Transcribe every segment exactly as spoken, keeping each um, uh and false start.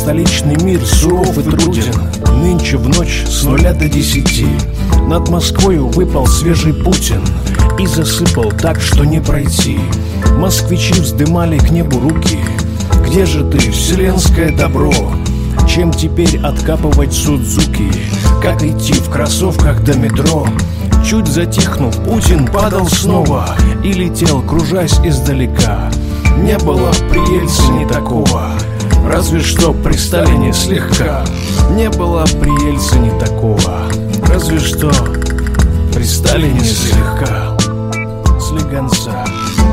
столичный мир суров и труден. Нынче в ночь с нуля до десяти над Москвою выпал свежий Путин и засыпал так, что не пройти. Москвичи вздымали к небу руки. Где же ты, вселенское добро? Чем теперь откапывать Судзуки? Как идти в кроссовках до метро? Чуть затихнув, Путин падал снова и летел, кружась издалека. Не было при Ельцине такого, разве что при Сталине слегка. Не было при Ельцине такого, разве что при Сталине слегка. Слегонца.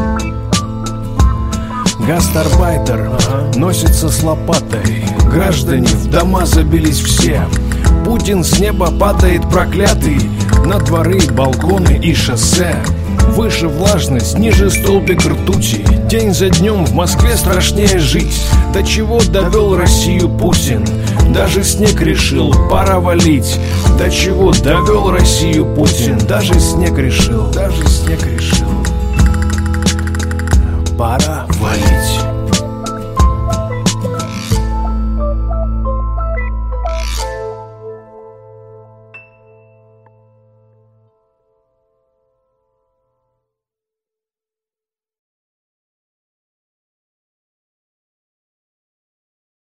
Гастарбайтер носится с лопатой. Граждане в дома забились все. Путин с неба падает проклятый на дворы, балконы и шоссе. Выше влажность, ниже столбик ртути. День за днем в Москве страшнее жить. До чего довел Россию Путин? Даже снег решил, пора валить. До чего довел Россию Путин? Даже снег решил, даже снег решил, пора